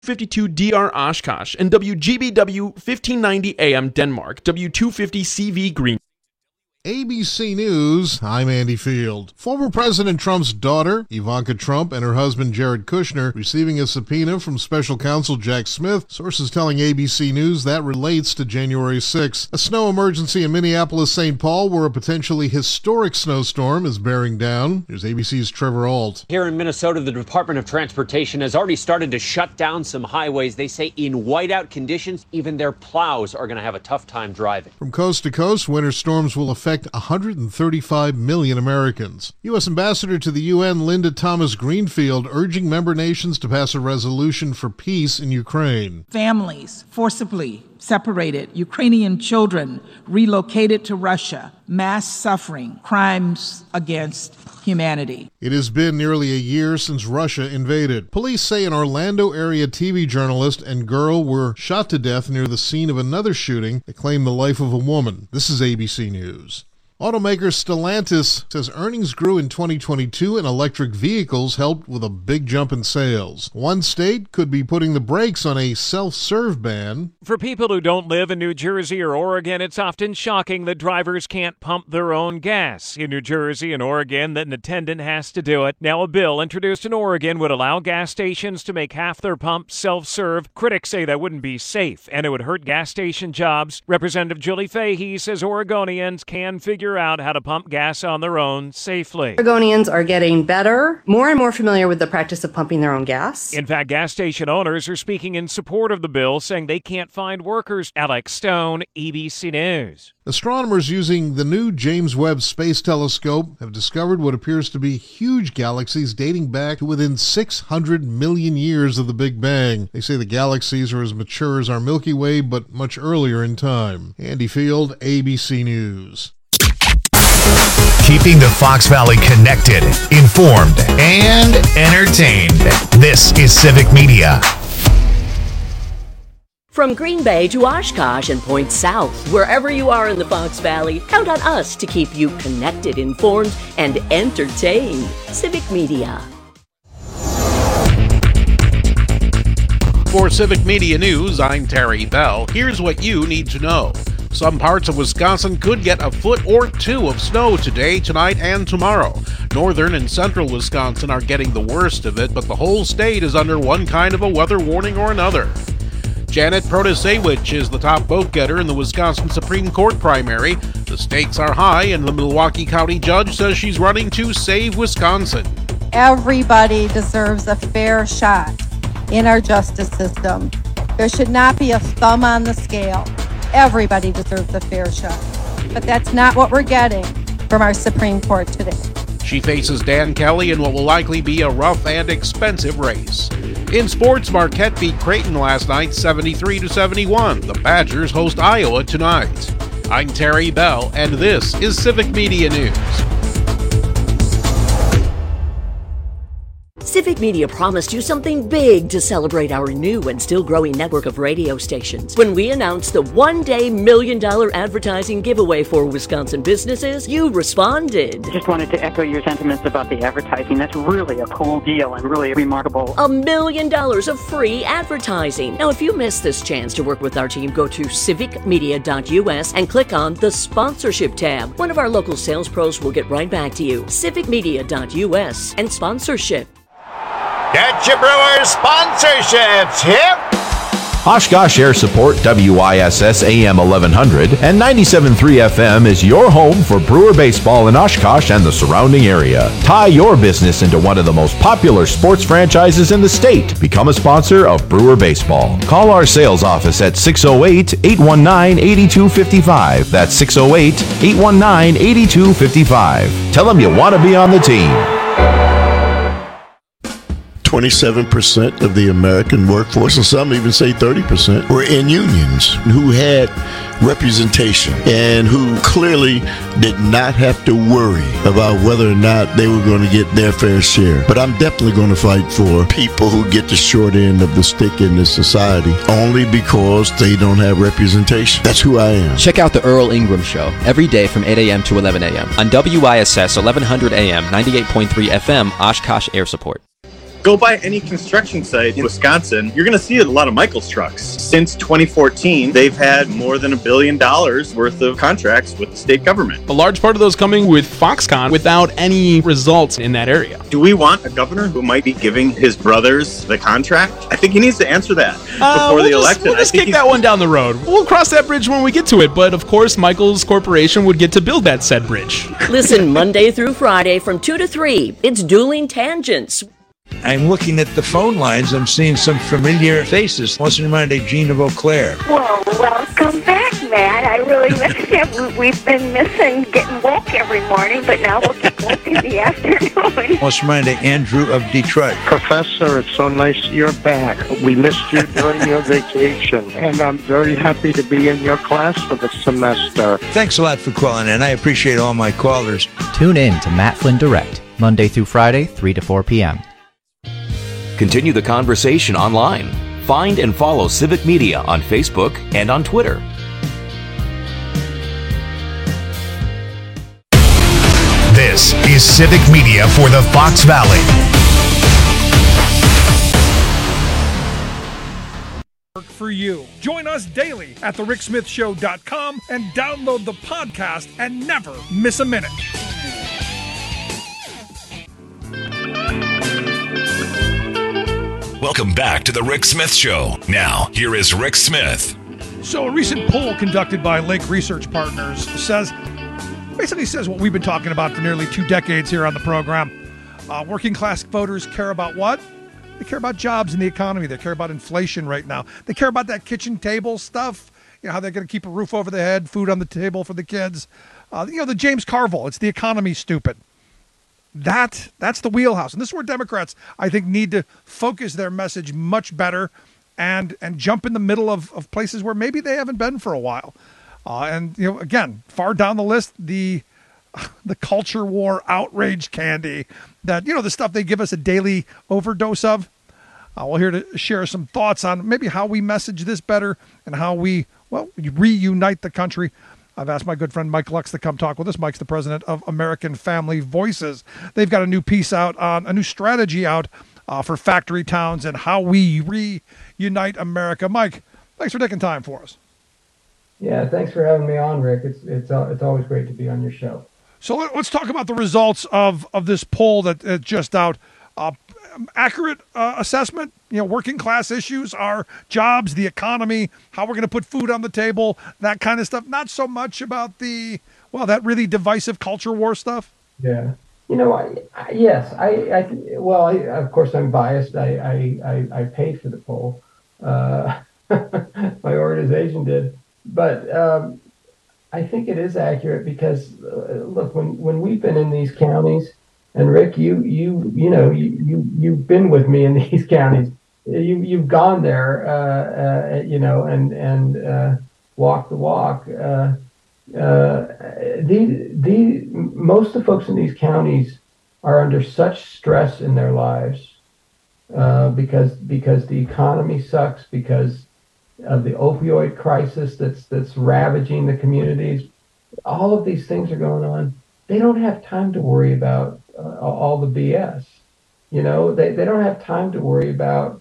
52 DR Oshkosh, and WGBW 1590 AM Denmark, W250 CV Green. ABC News, I'm Andy Field. Former President Trump's daughter, Ivanka Trump, and her husband, Jared Kushner, receiving a subpoena from special counsel Jack Smith. Sources telling ABC News that relates to January 6. A snow emergency in Minneapolis-St. Paul, where a potentially historic snowstorm is bearing down. Here's ABC's Trevor Ault. Here in Minnesota, the Department of Transportation has already started to shut down some highways. They say in whiteout conditions, even their plows are going to have a tough time driving. From coast to coast, winter storms will affect 135 million Americans. U.S. Ambassador to the UN Linda Thomas-Greenfield urging member nations to pass a resolution for peace in Ukraine. Families forcibly separated, Ukrainian children relocated to Russia, mass suffering, crimes against humanity. It has been nearly a year since Russia invaded. Police say an Orlando area TV journalist and girl were shot to death near the scene of another shooting that claimed the life of a woman. This is ABC News. Automaker Stellantis says earnings grew in 2022 and electric vehicles helped with a big jump in sales. One state could be putting the brakes on a self-serve ban. For people who don't live in New Jersey or Oregon, it's often shocking that drivers can't pump their own gas. In New Jersey and Oregon, that an attendant has to do it. Now a bill introduced in Oregon would allow gas stations to make half their pumps self-serve. Critics say that wouldn't be safe and it would hurt gas station jobs. Representative Julie Fahey says Oregonians can figure out how to pump gas on their own safely. Oregonians are getting better, more and more familiar with the practice of pumping their own gas. In fact, gas station owners are speaking in support of the bill, saying they can't find workers. Alex Stone, ABC News. Astronomers using the new James Webb Space Telescope have discovered what appears to be huge galaxies dating back to within 600 million years of the Big Bang. They say the galaxies are as mature as our Milky Way, but much earlier in time. Andy Field, ABC News. Keeping the Fox Valley connected, informed, and entertained. This is Civic Media. From Green Bay to Oshkosh and points south, wherever you are in the Fox Valley, count on us to keep you connected, informed, and entertained. Civic Media. For Civic Media News, I'm Terry Bell. Here's what you need to know. Some parts of Wisconsin could get a foot or two of snow today, tonight, and tomorrow. Northern and central Wisconsin are getting the worst of it, but the whole state is under one kind of a weather warning or another. Janet Protasewicz is the top vote-getter in the Wisconsin Supreme Court primary. The stakes are high, and the Milwaukee County judge says she's running to save Wisconsin. Everybody deserves a fair shot in our justice system. There should not be a thumb on the scale. Everybody deserves a fair shot. But that's not what we're getting from our Supreme Court today. She faces Dan Kelly in what will likely be a rough and expensive race. In sports, Marquette beat Creighton last night 73-71. The Badgers host Iowa tonight. I'm Terry Bell, and this is Civic Media News. Civic Media promised you something big to celebrate our new and still growing network of radio stations. When we announced the one-day $1 million advertising giveaway for Wisconsin businesses, you responded. Just wanted to echo your sentiments about the advertising. That's really a cool deal and really remarkable. $1 million of free advertising. Now, if you missed this chance to work with our team, go to civicmedia.us and click on the sponsorship tab. One of our local sales pros will get right back to you. civicmedia.us and sponsorship. Get your Brewers sponsorships, hip! Oshkosh Air Support, WISS AM 1100 and 97.3 FM is your home for Brewer baseball in Oshkosh and the surrounding area. Tie your business into one of the most popular sports franchises in the state. Become a sponsor of Brewer baseball. Call our sales office at 608-819-8255. That's 608-819-8255. Tell them you want to be on the team. 27% of the American workforce, and some even say 30%, were in unions who had representation and who clearly did not have to worry about whether or not they were going to get their fair share. But I'm definitely going to fight for people who get the short end of the stick in this society only because they don't have representation. That's who I am. Check out the Earl Ingram Show every day from 8 a.m. to 11 a.m. on WISS 1100 AM, 98.3 FM, Oshkosh Air Support. Go by any construction site in Wisconsin, you're going to see a lot of Michaels trucks. Since 2014, they've had more than $1 billion worth of contracts with the state government. A large part of those coming with Foxconn without any results in that area. Do we want a governor who might be giving his brothers the contract? I think he needs to answer that before the election. We'll just kick that one down the road. We'll cross that bridge when we get to it, but of course, Michaels Corporation would get to build that said bridge. Listen Monday through Friday from 2 to 3. It's Dueling Tangents. I'm looking at the phone lines. I'm seeing some familiar faces. What's reminded Jean of Eau Claire? Well, welcome back, Matt. I really miss you. We've been missing getting woke every morning, but now we'll get woke in the afternoon. What's reminded Andrew of Detroit? Professor, it's so nice you're back. We missed you during your vacation, and I'm very happy to be in your class for the semester. Thanks a lot for calling in. I appreciate all my callers. Tune in to Matt Flynn Direct, Monday through Friday, 3 to 4 p.m. Continue the conversation online. Find and follow Civic Media on Facebook and on Twitter. This is Civic Media for the Fox Valley. For you. Join us daily at thericksmithshow.com and download the podcast and never miss a minute. Welcome back to the Rick Smith Show. Now, here is Rick Smith. So a recent poll conducted by Lake Research Partners basically says what we've been talking about for nearly 2 decades here on the program. Working class voters care about what? They care about jobs and the economy. They care about inflation right now. They care about that kitchen table stuff, how they're going to keep a roof over their head, food on the table for the kids. The James Carville, it's the economy, stupid. That's the wheelhouse. And this is where Democrats, I think, need to focus their message much better and jump in the middle of places where maybe they haven't been for a while. Again, far down the list, the culture war outrage candy that, the stuff they give us a daily overdose of. We're here to share some thoughts on maybe how we message this better and how we, reunite the country. I've asked my good friend Mike Lux to come talk with us. Mike's the president of American Family Voices. They've got a new piece out on a new strategy out for factory towns and how we reunite America. Mike, thanks for taking time for us. Yeah, thanks for having me on, Rick. It's always great to be on your show. So let's talk about the results of this poll that just out. Accurate assessment, working class issues, our jobs, the economy, how we're going to put food on the table, that kind of stuff. Not so much about that really divisive culture war stuff. Yeah. Of course I'm biased. I paid for the poll. My organization did. But I think it is accurate because, look, when we've been in these counties, and Rick, you've been with me in these counties. You've gone there, and walked the walk. Most of the folks in these counties are under such stress in their lives because the economy sucks, because of the opioid crisis that's ravaging the communities. All of these things are going on. They don't have time to worry about all the BS. They don't have time to worry about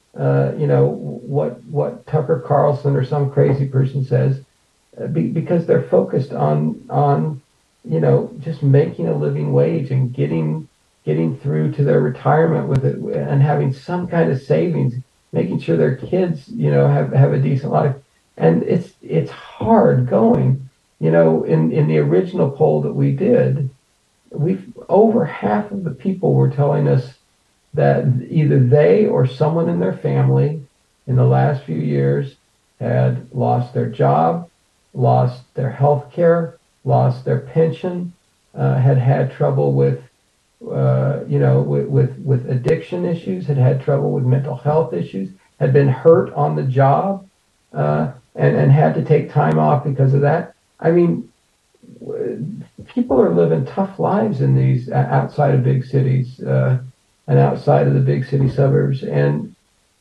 what Tucker Carlson or some crazy person says, because they're focused on just making a living wage and getting through to their retirement with it and having some kind of savings, making sure their kids have a decent life. And it's hard going. In the original poll that we did, over half of the people were telling us that either they or someone in their family in the last few years had lost their job, lost their health care, lost their pension, had trouble with addiction issues, had trouble with mental health issues, had been hurt on the job, and had to take time off because of that. I mean, people are living tough lives in these outside of big cities and outside of the big city suburbs. And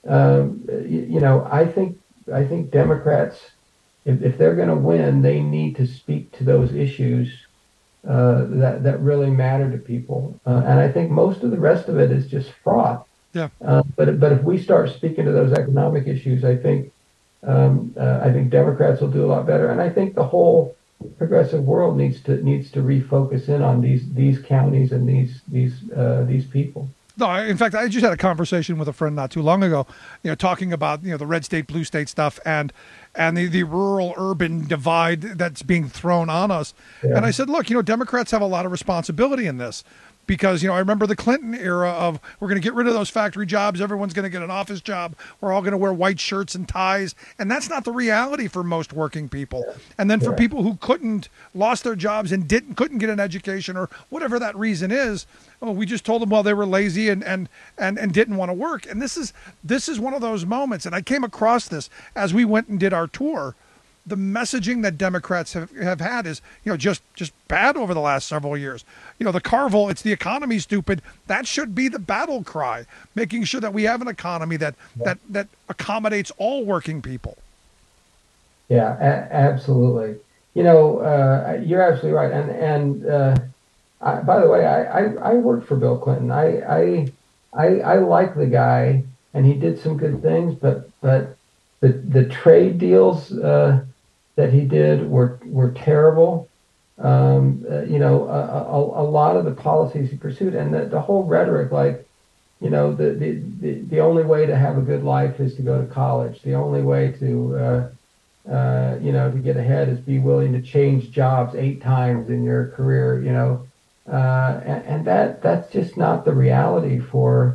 I think Democrats, if they're going to win, they need to speak to those issues that really matter to people. And I think most of the rest of it is just fraught. Yeah. But if we start speaking to those economic issues, I think Democrats will do a lot better, and I think the whole progressive world needs to refocus in on these counties and these people. No, in fact, I just had a conversation with a friend not too long ago, talking about, the red state, blue state stuff and the rural urban divide that's being thrown on us. Yeah. And I said, look, Democrats have a lot of responsibility in this. Because, I remember the Clinton era of we're going to get rid of those factory jobs. Everyone's going to get an office job. We're all going to wear white shirts and ties. And that's not the reality for most working people. And then for people who lost their jobs and couldn't get an education or whatever that reason is, we just told them, well, they were lazy and didn't want to work. And this is one of those moments. And I came across this as we went and did our tour. The messaging that Democrats have had is, just bad over the last several years. The Carville, it's the economy, stupid. That should be the battle cry, making sure that we have an economy that accommodates all working people. Yeah, absolutely. You're absolutely right. And by the way, I worked for Bill Clinton. I like the guy, and he did some good things, but the trade deals that he did were terrible. A lot of the policies he pursued, and the whole rhetoric, like, the only way to have a good life is to go to college. The only way to get ahead is be willing to change jobs 8 times in your career. And that's just not the reality for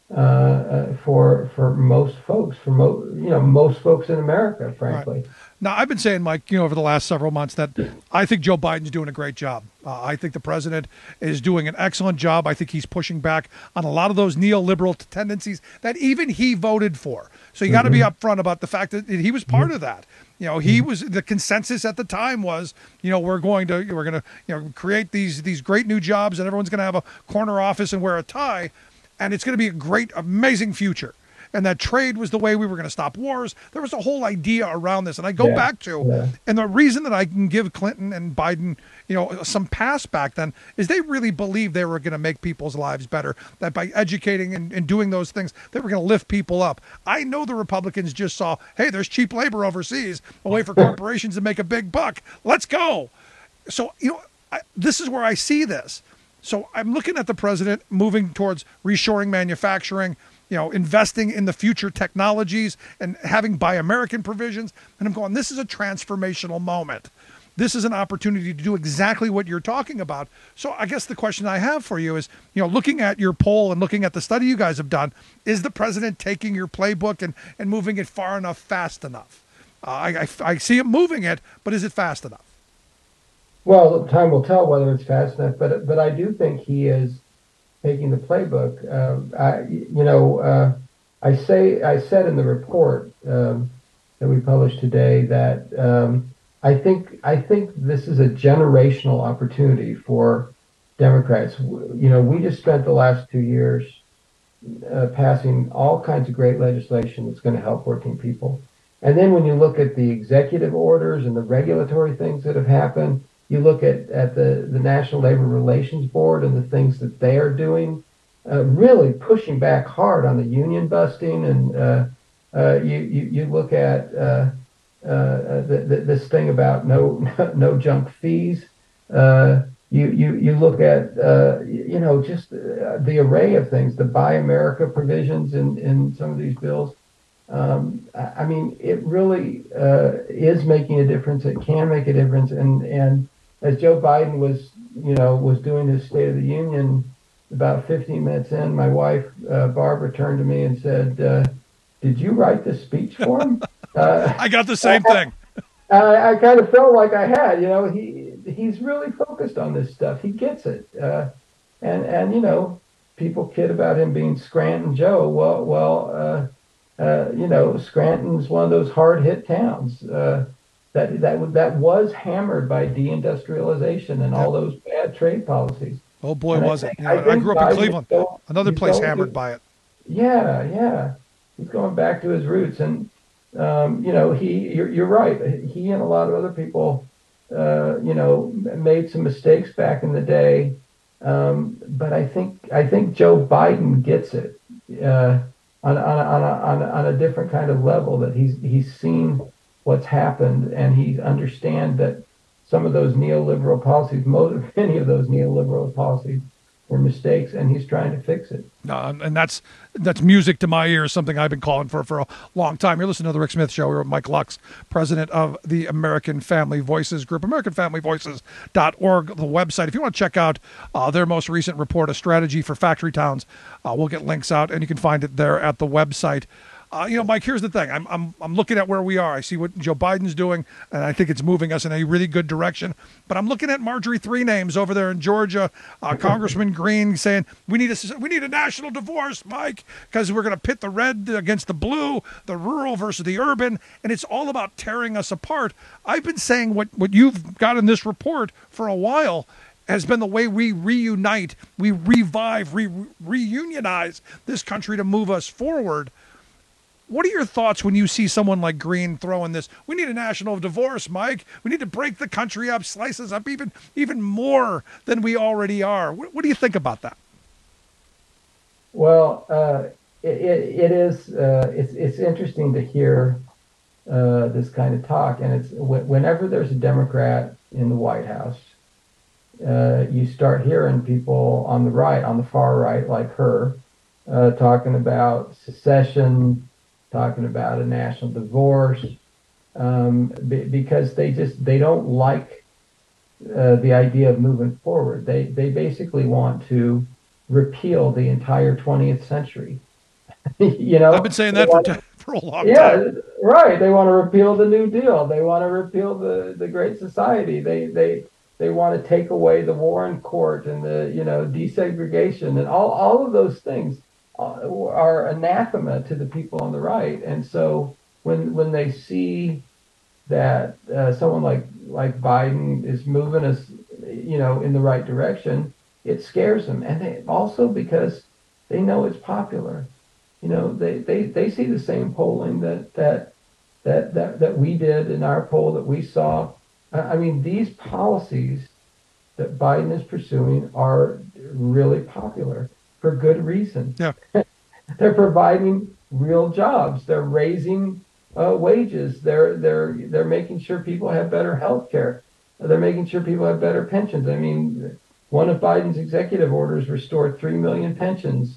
most folks, most folks in America, frankly. Right. Now, I've been saying, Mike, over the last several months that I think Joe Biden's doing a great job. I think the president is doing an excellent job. I think he's pushing back on a lot of those neoliberal tendencies that even he voted for. So you got to be upfront about the fact that he was part of that. He was, the consensus at the time was, we're going to create these great new jobs, and everyone's going to have a corner office and wear a tie, and it's going to be a great, amazing future. And that trade was the way we were going to stop wars. There was a whole idea around this. And I go back to, and the reason that I can give Clinton and Biden, some pass back then is they really believed they were going to make people's lives better, that by educating and doing those things, they were going to lift people up. I know the Republicans just saw, hey, there's cheap labor overseas, a way for corporations to make a big buck. Let's go. So, this is where I see this. So I'm looking at the president moving towards reshoring manufacturing, investing in the future technologies and having Buy American provisions. And I'm going, this is a transformational moment. This is an opportunity to do exactly what you're talking about. So I guess the question I have for you is, looking at your poll and looking at the study you guys have done, is the president taking your playbook and moving it far enough, fast enough? I see him moving it, but is it fast enough? Well, time will tell whether it's fast enough, but I do think he is taking the playbook. I said in the report that we published today that I think this is a generational opportunity for Democrats. We just spent the last 2 years passing all kinds of great legislation that's going to help working people. And then when you look at the executive orders and the regulatory things that have happened, you look at the National Labor Relations Board and the things that they are doing, really pushing back hard on the union busting. And you look at this thing about no junk fees. You look at just the array of things, the Buy America provisions in some of these bills. I mean, it really is making a difference. It can make a difference. And as Joe Biden was doing his State of the Union, about 15 minutes in, my wife, Barbara, turned to me and said, did you write this speech for him? I got the same thing. I kind of felt like I had, he's really focused on this stuff. He gets it. And people kid about him being Scranton Joe. Well, Scranton's one of those hard hit towns that was hammered by deindustrialization and all those bad trade policies. Oh boy, and was it! I grew up in Cleveland, another place hammered by it. Yeah, he's going back to his roots, and you're right. He and a lot of other people, made some mistakes back in the day, but I think Joe Biden gets it. on a different kind of level, that he's seen what's happened, and he understands that some of those neoliberal policies, many of those neoliberal policies, were mistakes, and he's trying to fix it. And that's music to my ears, something I've been calling for a long time. You're listening to The Rick Smith Show. We're with Mike Lux, president of the American Family Voices Group, AmericanFamilyVoices.org, the website. If you want to check out their most recent report, A Strategy for Factory Towns, we'll get links out, and you can find it there at the website. Mike, here's the thing. I'm looking at where we are. I see what Joe Biden's doing, and I think it's moving us in a really good direction. But I'm looking at Marjorie Three Names over there in Georgia, Congressman Green saying we need a national divorce, Mike, because we're going to pit the red against the blue, the rural versus the urban, and it's all about tearing us apart. I've been saying what you've got in this report for a while has been the way we reunite, we revive, reunionize this country to move us forward. What are your thoughts when you see someone like Green throwing this? We need a national divorce, Mike. We need to break the country up, slice us up even more than we already are. What do you think about that? Well, it's interesting to hear this kind of talk, and it's whenever there's a Democrat in the White House, you start hearing people on the right, on the far right, like her, talking about secession, talking about a national divorce, because they don't like the idea of moving forward. They basically want to repeal the entire 20th century. I've been saying that for a long time. Yeah, right. They want to repeal the New Deal. They want to repeal the Great Society. They want to take away the Warren Court and the desegregation and all of those things are anathema to the people on the right. And so when they see that someone like Biden is moving us, in the right direction, it scares them. And they also, because they know it's popular, they see the same polling that we did in our poll, that we saw. I mean, these policies that Biden is pursuing are really popular for good reason. Yeah. They're providing real jobs. They're raising wages. They're making sure people have better health care. They're making sure people have better pensions. I mean, one of Biden's executive orders restored 3 million pensions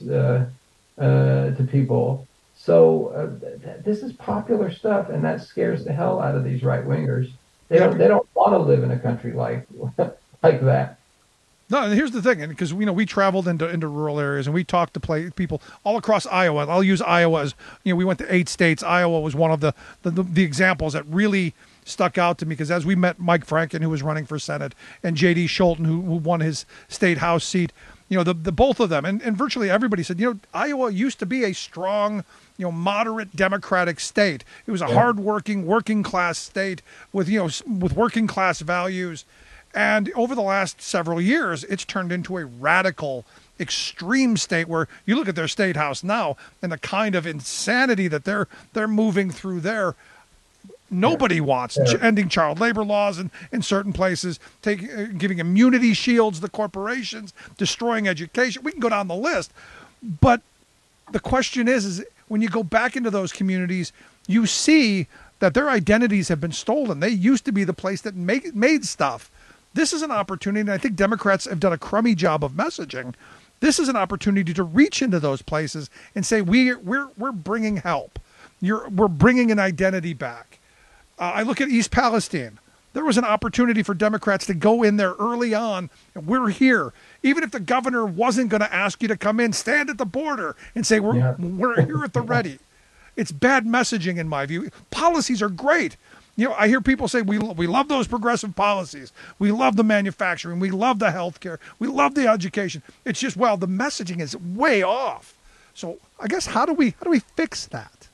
to people. So this is popular stuff, and that scares the hell out of these right wingers. They don't want to live in a country like that. No, and here's the thing, and because we traveled into rural areas and we talked to people all across Iowa. I'll use Iowa as we went to 8 states. Iowa was one of the examples that really stuck out to me, because as we met Mike Franken, who was running for Senate, and J.D. Scholten, who won his state House seat, the both of them, and virtually everybody said, Iowa used to be a strong, moderate Democratic state. It was a hardworking, working class state with working class values. And over the last several years, it's turned into a radical, extreme state where you look at their state house now and the kind of insanity that they're moving through there. Nobody wants ending child labor laws in certain places, giving immunity shields to corporations, destroying education. We can go down the list. But the question is when you go back into those communities, you see that their identities have been stolen. They used to be the place that made stuff. This is an opportunity, and I think Democrats have done a crummy job of messaging. This is an opportunity to reach into those places and say, we're bringing help. We're bringing an identity back. I look at East Palestine. There was an opportunity for Democrats to go in there early on, and we're here. Even if the governor wasn't going to ask you to come in, stand at the border and say, we're here at the ready. It's bad messaging in my view. Policies are great. I hear people say we love those progressive policies. We love the manufacturing. We love the healthcare. We love the education. It's just, the messaging is way off. So I guess how do we fix that?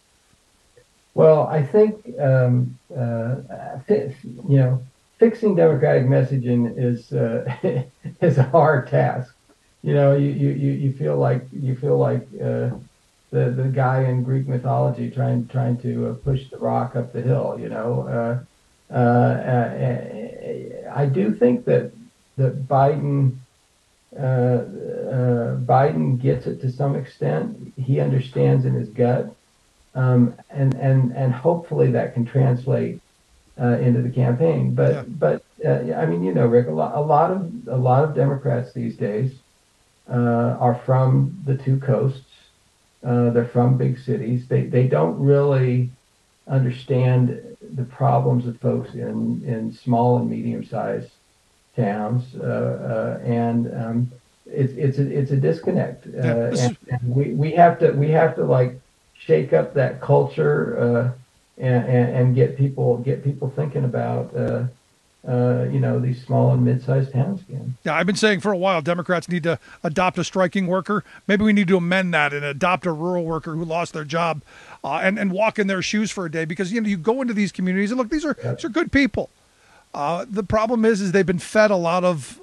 Well, I think fixing Democratic messaging is is a hard task. You feel like the guy in Greek mythology trying to push the rock up the hill. I do think that Biden Biden gets it to some extent. He understands in his gut, and hopefully that can translate into the campaign. But I mean, Rick, a lot of Democrats these days are from the two coasts. They're from big cities. They don't really understand the problems of folks in small and medium-sized towns, and it's a disconnect. And we have to like shake up that culture and get people thinking about these small and mid-sized towns again. Yeah, I've been saying for a while, Democrats need to adopt a striking worker. Maybe we need to amend that and adopt a rural worker who lost their job and walk in their shoes for a day, because you go into these communities and look, these are good people. The problem is they've been fed a lot of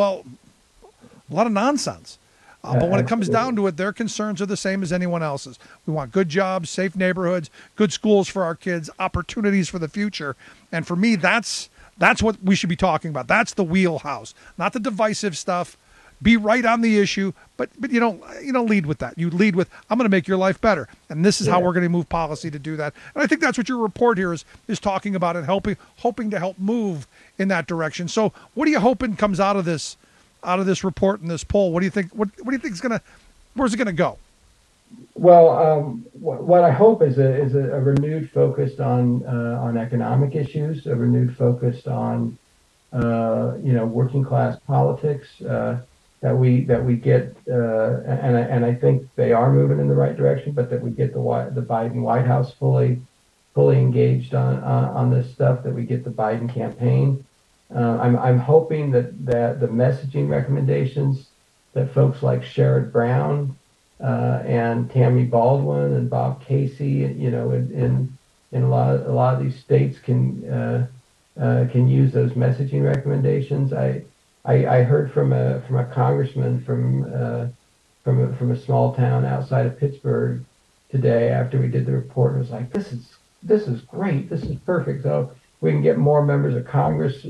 nonsense. But when it comes down to it, their concerns are the same as anyone else's. We want good jobs, safe neighborhoods, good schools for our kids, opportunities for the future. And for me, that's what we should be talking about. That's the wheelhouse, not the divisive stuff. Be right on the issue, but you don't lead with that. You lead with, I'm going to make your life better, and this is how we're going to move policy to do that. And I think that's what your report here is talking about, and hoping to help move in that direction. So, what are you hoping comes out of this report and this poll? What do you think? What do you think where's it going to go? Well, what I hope is a renewed focus on economic issues, a renewed focus on working class politics. That we get, and I think they are moving in the right direction, but that we get the Biden White House fully engaged on this stuff. That we get the Biden campaign. I'm hoping that the messaging recommendations that folks like Sherrod Brown and Tammy Baldwin and Bob Casey, in a lot of these states can use those messaging recommendations. I heard from a congressman from a small town outside of Pittsburgh today after we did the report, and was like, this is great, this is perfect. So we can get more members of Congress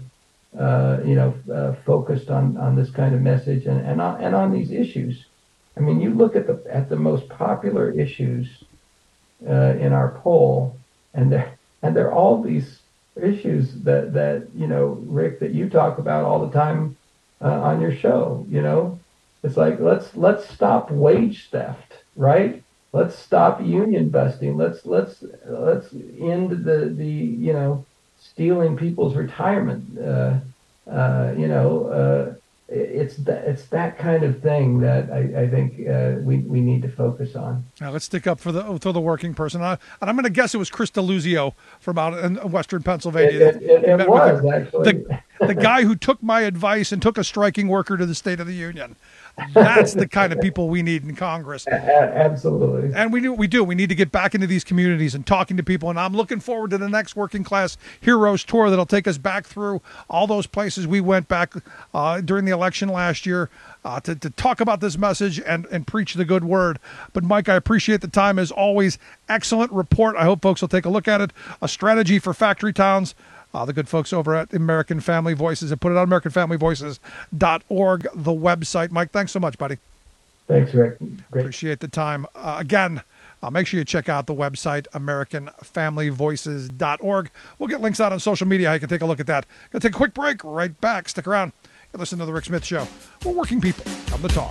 focused on this kind of message and on these issues. I mean, you look at the most popular issues in our poll, and they're all these issues that Rick, that you talk about all the time on your show. It's like, let's stop wage theft, right? Let's stop union busting. Let's end the stealing people's retirement. It's that kind of thing that I think we need to focus on. Now let's stick up for the working person. And I'm going to guess it was Chris DeLuzio from out in western Pennsylvania. It was, actually. The guy who took my advice and took a striking worker to the State of the Union. That's the kind of people we need in Congress. Absolutely. And we do. We need to get back into these communities and talking to people. And I'm looking forward to the next Working Class Heroes Tour that'll take us back through all those places we went back during the election last year to talk about this message and preach the good word. But, Mike, I appreciate the time as always. Excellent report. I hope folks will take a look at it. A strategy for factory towns. The good folks over at American Family Voices, and put it on AmericanFamilyVoices.org, the website. Mike, thanks so much, buddy. Thanks, Rick. Great. Appreciate the time. Again, make sure you check out the website, AmericanFamilyVoices.org. We'll get links out on social media. You can take a look at that. Going to take a quick break. Right back. Stick around. You listen to The Rick Smith Show. We're working people. Come to talk.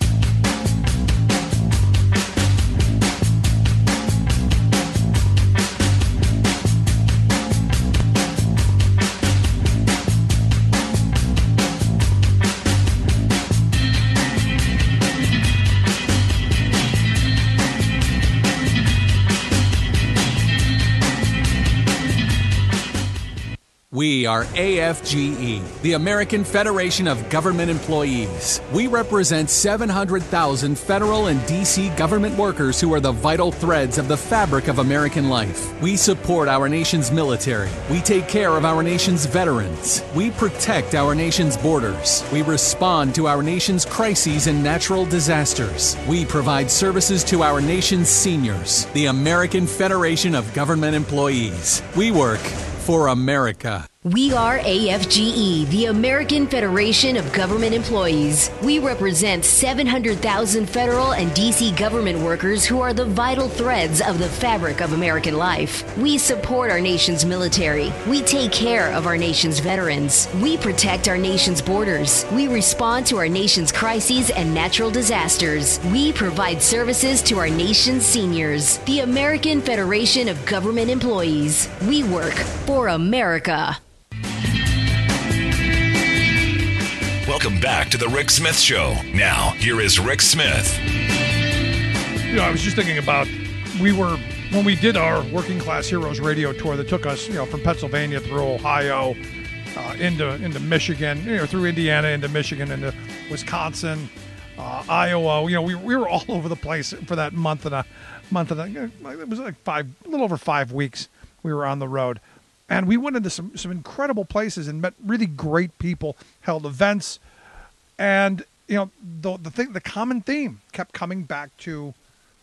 We are AFGE, the American Federation of Government Employees. We represent 700,000 federal and D.C. government workers who are the vital threads of the fabric of American life. We support our nation's military. We take care of our nation's veterans. We protect our nation's borders. We respond to our nation's crises and natural disasters. We provide services to our nation's seniors. The American Federation of Government Employees. We work for America. We are AFGE, the American Federation of Government Employees. We represent 700,000 federal and D.C. government workers who are the vital threads of the fabric of American life. We support our nation's military. We take care of our nation's veterans. We protect our nation's borders. We respond to our nation's crises and natural disasters. We provide services to our nation's seniors. The American Federation of Government Employees. We work for America. Welcome back to the Rick Smith Show. Now, here is Rick Smith. I was just thinking about, when we did our Working Class Heroes radio tour that took us, from Pennsylvania through Ohio, into Michigan, through Indiana, into Michigan, into Wisconsin, Iowa. We were all over the place for that month and a it was like a little over 5 weeks we were on the road. And we went into some incredible places and met really great people, held events, and the common theme kept coming back to,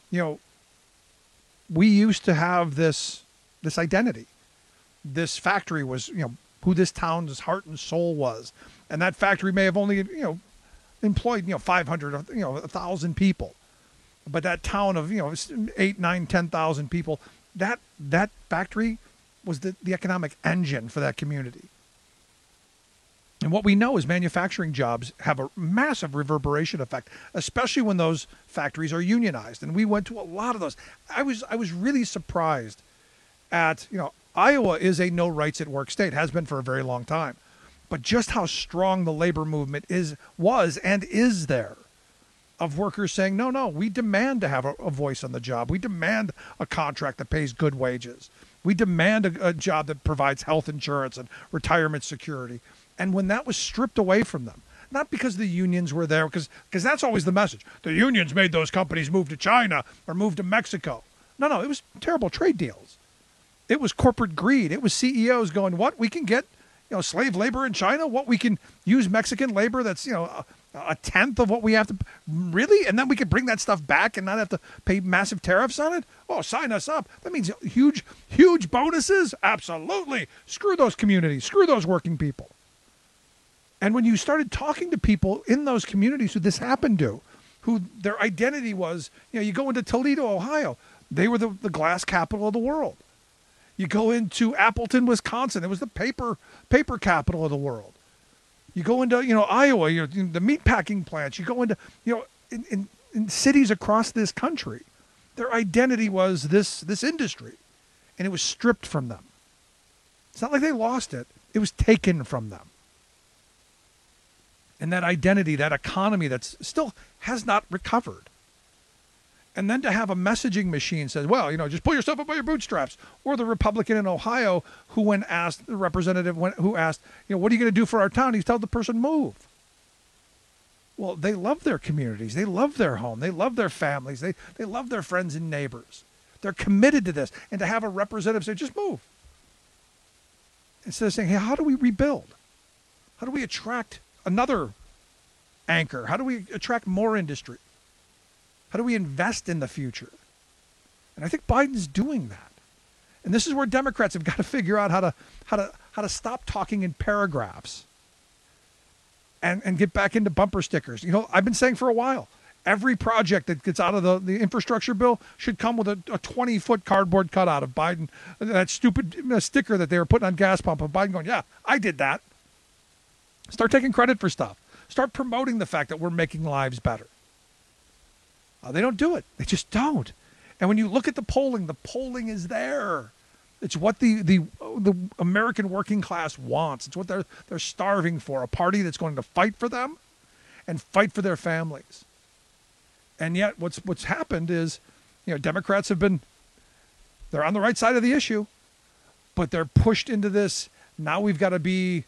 we used to have this identity. This factory was, who this town's heart and soul was, and that factory may have only, employed 500, 1,000 people, but that town of 8, 9, 10,000 people, that factory was the economic engine for that community. And what we know is manufacturing jobs have a massive reverberation effect, especially when those factories are unionized. And we went to a lot of those. I was really surprised at, Iowa is a no rights at work state, has been for a very long time. But just how strong the labor movement was and is there, of workers saying, no, we demand to have a voice on the job. We demand a contract that pays good wages. We demand a job that provides health insurance and retirement security. And when that was stripped away from them, not because the unions were there, because that's always the message. The unions made those companies move to China or move to Mexico. No, it was terrible trade deals. It was corporate greed. It was CEOs going, what, we can get slave labor in China? What, we can use Mexican labor that's a tenth of what we have to, really? And then we could bring that stuff back and not have to pay massive tariffs on it? Oh, sign us up. That means huge bonuses? Absolutely. Screw those communities. Screw those working people. And when you started talking to people in those communities who this happened to, who their identity was, you go into Toledo, Ohio, they were the glass capital of the world. You go into Appleton, Wisconsin, it was the paper capital of the world. You go into, Iowa, the meatpacking plants. You go into, in cities across this country, their identity was this industry, and it was stripped from them. It's not like they lost it. It was taken from them. And that identity, that economy that still has not recovered. And then to have a messaging machine says, well, just pull yourself up by your bootstraps. Or the Republican in Ohio who, when asked, the representative who asked, what are you going to do for our town? He told the person, move. Well, they love their communities. They love their home. They love their families. They love their friends and neighbors. They're committed to this. And to have a representative say, just move. Instead of saying, hey, how do we rebuild? How do we attract another anchor? How do we attract more industry? How do we invest in the future? And I think Biden's doing that. And this is where Democrats have got to figure out how to stop talking in paragraphs and get back into bumper stickers. I've been saying for a while, every project that gets out of the infrastructure bill should come with a 20-foot cardboard cutout of Biden, that stupid sticker that they were putting on gas pump of Biden going, yeah, I did that. Start taking credit for stuff. Start promoting the fact that we're making lives better. They don't do it. They just don't. And when you look at the polling is there. It's what the American working class wants. It's what they're starving for. A party that's going to fight for them and fight for their families. And yet what's happened is, Democrats they're on the right side of the issue, but they're pushed into this. Now we've got to be,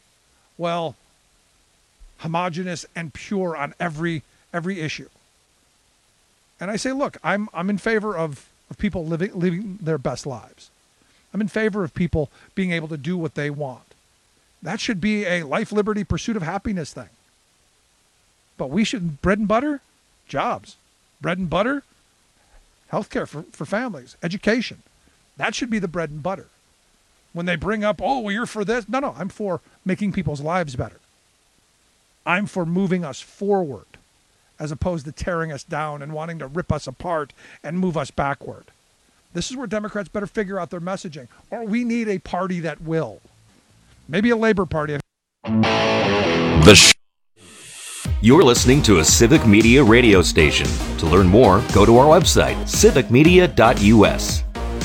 homogenous and pure on every issue. And I say, look, I'm in favor of people living their best lives. I'm in favor of people being able to do what they want. That should be a life, liberty, pursuit of happiness thing. But we should, bread and butter, jobs. Bread and butter, healthcare for families, education. That should be the bread and butter. when they bring up, oh, well, you're for this. No, I'm for making people's lives better. I'm for moving us forward as opposed to tearing us down and wanting to rip us apart and move us backward. This is where Democrats better figure out their messaging. Or we need a party that will. Maybe a Labor Party. You're listening to a Civic Media radio station. To learn more, go to our website, civicmedia.us.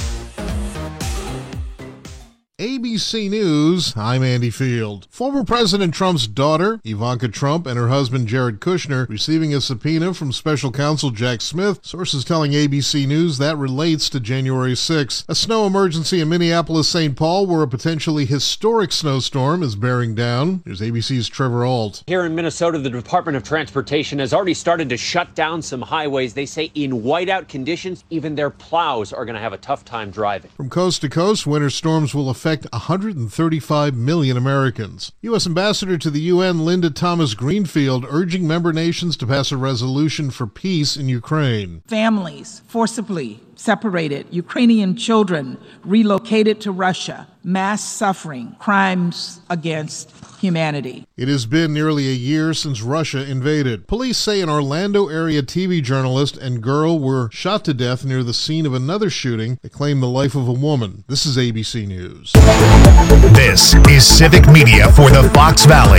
ABC News, I'm Andy Field. Former President Trump's daughter, Ivanka Trump, and her husband, Jared Kushner, receiving a subpoena from special counsel Jack Smith. Sources telling ABC News that relates to January 6. A snow emergency in Minneapolis-St. Paul, where a potentially historic snowstorm is bearing down. Here's ABC's Trevor Ault. Here in Minnesota, the Department of Transportation has already started to shut down some highways. They say in whiteout conditions, even their plows are going to have a tough time driving. From coast to coast, winter storms will affect 135 million Americans. U.S. Ambassador to the UN Linda Thomas-Greenfield urging member nations to pass a resolution for peace in Ukraine. Families forcibly separated, Ukrainian children relocated to Russia, mass suffering, crimes against humanity. It has been nearly a year since Russia invaded. Police say an Orlando area TV journalist and girl were shot to death near the scene of another shooting that claimed the life of a woman. This is ABC News. This is Civic Media for the Fox Valley.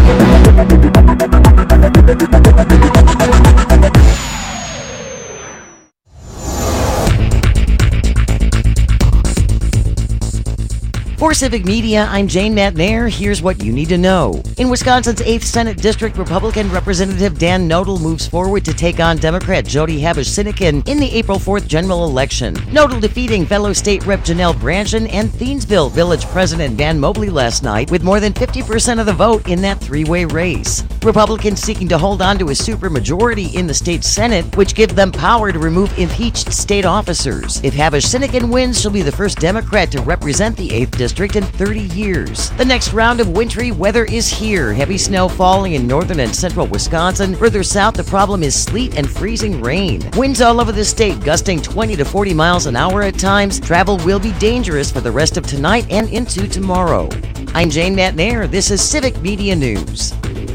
For Civic Media, I'm Jane Matnair. Here's what you need to know. In Wisconsin's 8th Senate District, Republican Representative Dan Nodal moves forward to take on Democrat Jody Habush-Sinykin in the April 4th general election. Nodal defeating fellow state rep Janelle Brandtjen and Thiensville Village President Van Mobley last night with more than 50% of the vote in that three-way race. Republicans seeking to hold on to a supermajority in the state Senate, which gives them power to remove impeached state officers. If Habush-Sinykin wins, she'll be the first Democrat to represent the 8th District in 30 years. The next round of wintry weather is here. Heavy snow falling in northern and central Wisconsin. Further south, the problem is sleet and freezing rain. Winds all over the state, gusting 20 to 40 miles an hour at times. Travel will be dangerous for the rest of tonight and into tomorrow. I'm Jane Matnair. This is Civic Media News.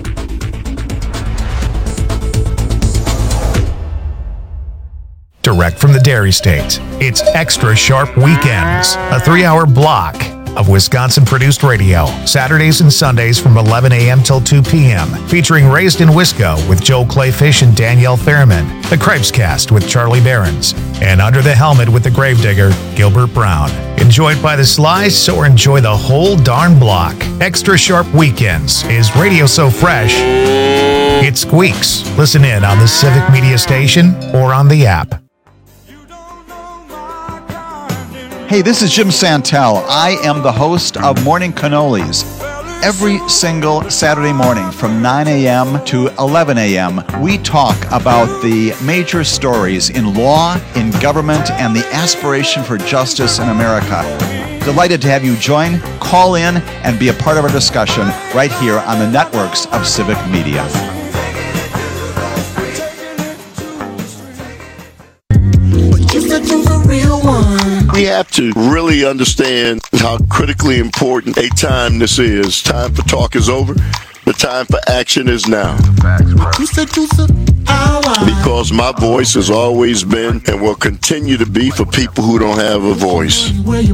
Direct from the Dairy State, it's Extra Sharp Weekends, a 3-hour block of Wisconsin-produced radio, Saturdays and Sundays from 11 a.m. till 2 p.m., featuring Raised in Wisco with Joe Clayfish and Danielle Fairman, The Cripescast with Charlie Behrens, and Under the Helmet with the Gravedigger, Gilbert Brown. Enjoyed by the slice or enjoy the whole darn block. Extra Sharp Weekends is radio so fresh, it squeaks. Listen in on the Civic Media Station or on the app. Hey, this is Jim Santel. I am the host of Morning Cannolis. Every single Saturday morning from 9 a.m. to 11 a.m., we talk about the major stories in law, in government, and the aspiration for justice in America. Delighted to have you join, call in, and be a part of our discussion right here on the networks of Civic Media. We have to really understand how critically important a time this is. Time for talk is over. The time for action is now. Because my voice has always been and will continue to be for people who don't have a voice.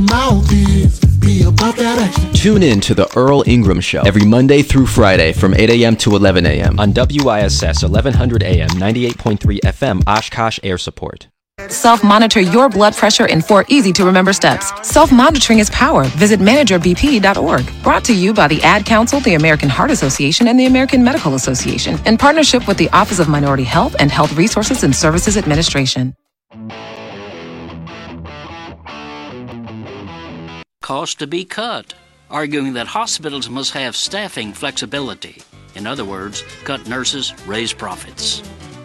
Tune in to the Earl Ingram Show every Monday through Friday from 8 a.m. to 11 a.m. on WISS 1100 AM, 98.3 FM, Oshkosh Air Support. Self-monitor your blood pressure in 4 easy-to-remember steps. Self-monitoring is power. Visit managerbp.org. Brought to you by the Ad Council, the American Heart Association, and the American Medical Association, in partnership with the Office of Minority Health and Health Resources and Services Administration. Costs to be cut, arguing that hospitals must have staffing flexibility. In other words, cut nurses, raise profits.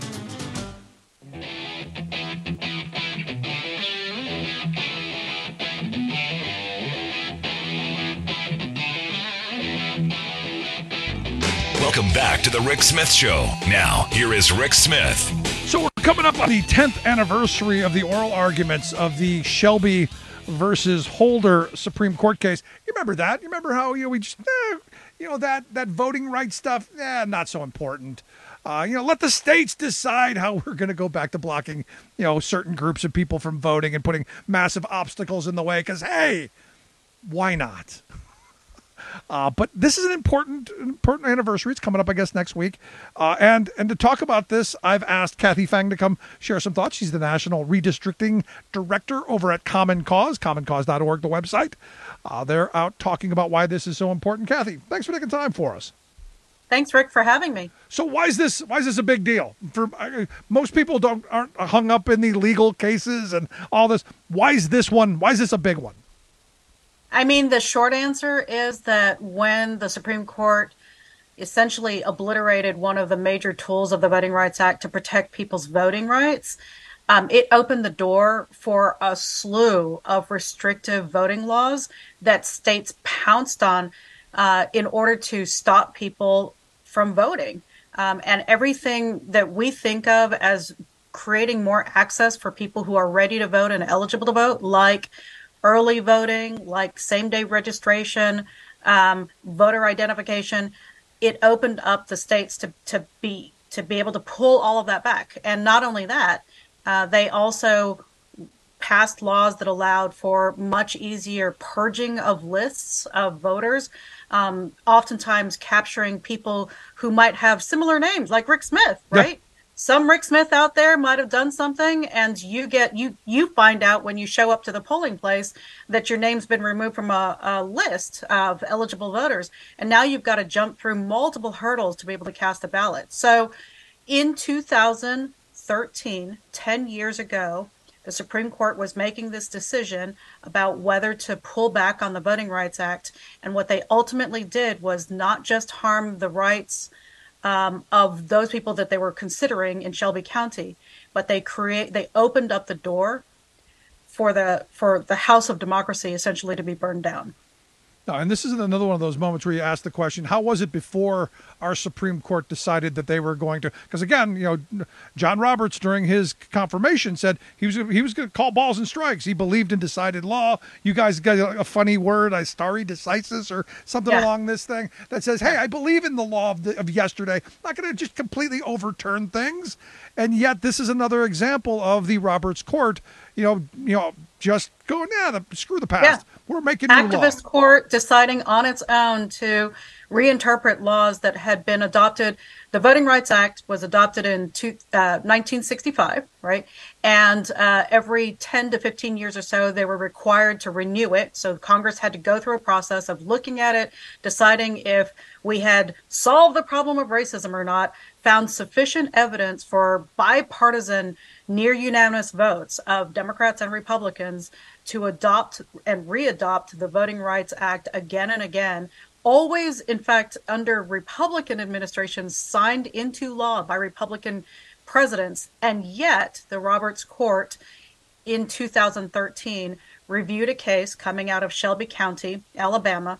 Welcome back to the Rick Smith Show. Now, here is Rick Smith. So we're coming up on the 10th anniversary of the oral arguments of the Shelby versus Holder Supreme Court case. You remember that? You remember how we just that voting rights stuff? Not so important. Let the states decide how we're going to go back to blocking certain groups of people from voting and putting massive obstacles in the way. Because hey, why not? But this is an important anniversary. It's coming up, I guess, next week. And to talk about this, I've asked Kathy Fang to come share some thoughts. She's the National Redistricting Director over at Common Cause, commoncause.org, the website. They're out talking about why this is so important. Kathy, thanks for taking time for us. Thanks, Rick, for having me. So why is this a big deal? For most people aren't hung up in the legal cases and all this. Why is this a big one? I mean, the short answer is that when the Supreme Court essentially obliterated one of the major tools of the Voting Rights Act to protect people's voting rights, it opened the door for a slew of restrictive voting laws that states pounced on in order to stop people from voting. And everything that we think of as creating more access for people who are ready to vote and eligible to vote, like early voting, like same-day registration, voter identification, it opened up the states to be able to pull all of that back. And not only that, they also passed laws that allowed for much easier purging of lists of voters, oftentimes capturing people who might have similar names, like Rick Smith, right? Yeah. Some Rick Smith out there might have done something, and you find out when you show up to the polling place that your name's been removed from a list of eligible voters, and now you've got to jump through multiple hurdles to be able to cast a ballot. So in 2013, 10 years ago, the Supreme Court was making this decision about whether to pull back on the Voting Rights Act, and what they ultimately did was not just harm the rights of those people that they were considering in Shelby County, but they opened up the door for the House of Democracy essentially to be burned down. No, and this is another one of those moments where you ask the question, how was it before our Supreme Court decided that they were going to, because again, John Roberts during his confirmation said he was going to call balls and strikes. He believed in decided law. You guys got a funny word, stare decisis or something along this thing that says, hey, I believe in the law of yesterday. I'm not going to just completely overturn things. And yet this is another example of the Roberts Court, just going, screw the past. Yeah. We're making new law. Activist court deciding on its own to reinterpret laws that had been adopted. The Voting Rights Act was adopted in 1965, right? And every 10 to 15 years or so, they were required to renew it. So Congress had to go through a process of looking at it, deciding if we had solved the problem of racism or not, found sufficient evidence for bipartisan, near unanimous votes of Democrats and Republicans to adopt and re-adopt the Voting Rights Act again and again, always, in fact, under Republican administrations, signed into law by Republican presidents. And yet the Roberts Court in 2013 reviewed a case coming out of Shelby County, Alabama,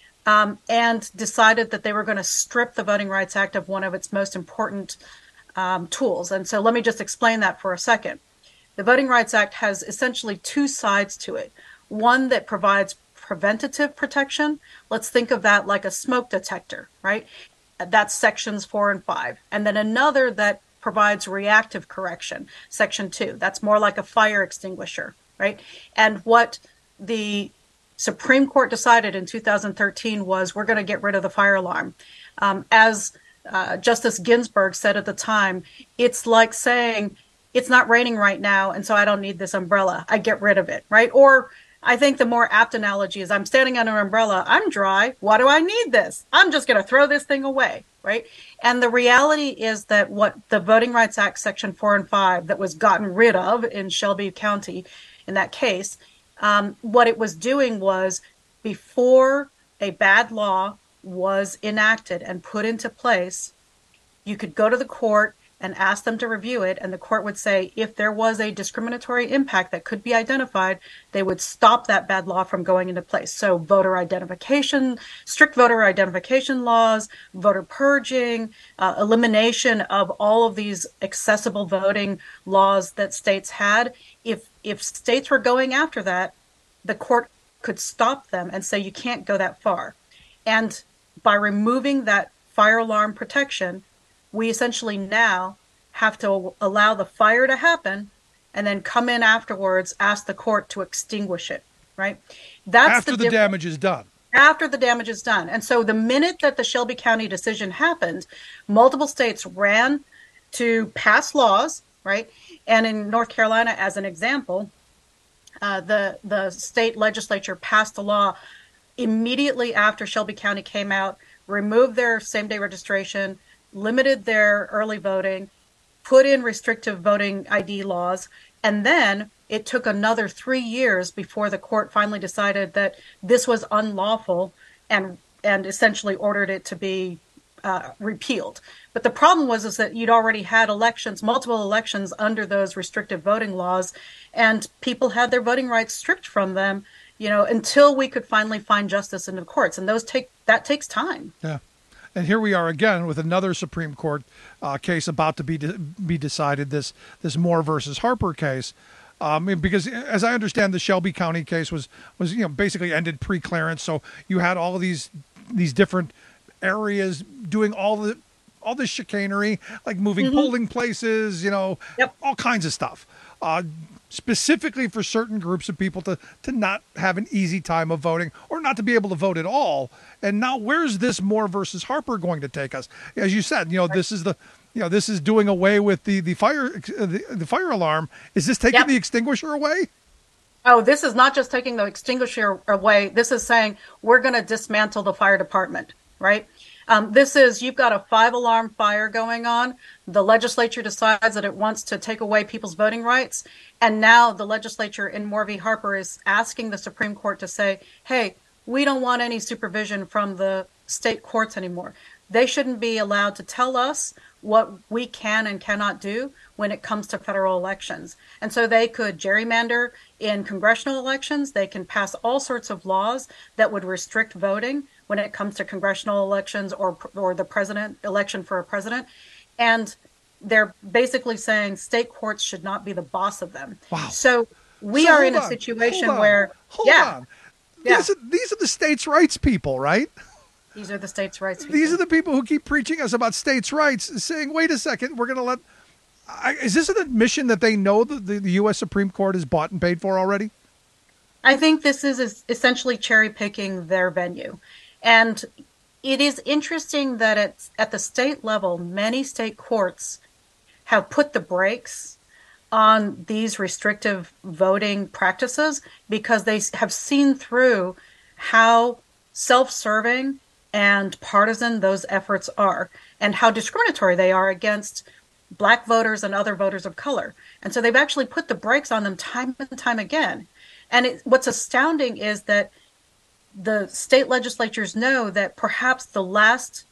and decided that they were going to strip the Voting Rights Act of one of its most important tools. And so let me just explain that for a second. The Voting Rights Act has essentially two sides to it. One that provides preventative protection. Let's think of that like a smoke detector, right? That's sections 4 and 5. And then another that provides reactive correction, section 2. That's more like a fire extinguisher, right? And what the Supreme Court decided in 2013 was we're going to get rid of the fire alarm. As Justice Ginsburg said at the time, it's like saying, it's not raining right now, and so I don't need this umbrella. I get rid of it, right? Or I think the more apt analogy is I'm standing under an umbrella. I'm dry. Why do I need this? I'm just going to throw this thing away, right? And the reality is that what the Voting Rights Act, Section 4 and 5, that was gotten rid of in Shelby County in that case, what it was doing was before a bad law was enacted and put into place, you could go to the court and ask them to review it, and the court would say if there was a discriminatory impact that could be identified, they would stop that bad law from going into place. So voter identification, strict voter identification laws, voter purging, elimination of all of these accessible voting laws that states had. If states were going after that, the court could stop them and say, you can't go that far. And by removing that fire alarm protection, we essentially now have to allow the fire to happen and then come in afterwards, ask the court to extinguish it, right? That's after the damage is done. After the damage is done. And so the minute that the Shelby County decision happened, multiple states ran to pass laws, right? And in North Carolina, as an example, the state legislature passed a law immediately after Shelby County came out, removed their same-day registration, limited their early voting, put in restrictive voting ID laws, and then it took another 3 years before the court finally decided that this was unlawful and essentially ordered it to be repealed. But the problem was that you'd already had elections, multiple elections under those restrictive voting laws, and people had their voting rights stripped from them, until we could finally find justice in the courts. And that takes time. Yeah. And here we are again with another Supreme Court case about to be decided, this Moore versus Harper case. Because as I understand, the Shelby County case was basically ended pre-clearance. So you had all of these different areas doing all this chicanery, like moving polling places, all kinds of stuff, specifically for certain groups of people to not have an easy time of voting or not to be able to vote at all. And now where's this Moore versus Harper going to take us? As you said, this is this is doing away with the fire alarm. Is this taking the extinguisher away? Oh, this is not just taking the extinguisher away. This is saying we're going to dismantle the fire department, right? You've got a 5-alarm fire going on. The legislature decides that it wants to take away people's voting rights. And now the legislature in Moore v. Harper is asking the Supreme Court to say, hey, we don't want any supervision from the state courts anymore. They shouldn't be allowed to tell us what we can and cannot do when it comes to federal elections. And so they could gerrymander in congressional elections. They can pass all sorts of laws that would restrict voting when it comes to congressional elections or the election for a president. And they're basically saying state courts should not be the boss of them. Wow. So we are in a situation where... Hold on. These are the states' rights people, right? These are the states' rights people. These are the people who keep preaching us about states' rights, saying, wait a second, we're going to let... Is this an admission that they know that the U.S. Supreme Court is bought and paid for already? I think this is essentially cherry-picking their venue. And it is interesting that at the state level, many state courts have put the brakes on these restrictive voting practices because they have seen through how self-serving and partisan those efforts are and how discriminatory they are against Black voters and other voters of color. And so they've actually put the brakes on them time and time again. And what's astounding is that the state legislatures know that perhaps the last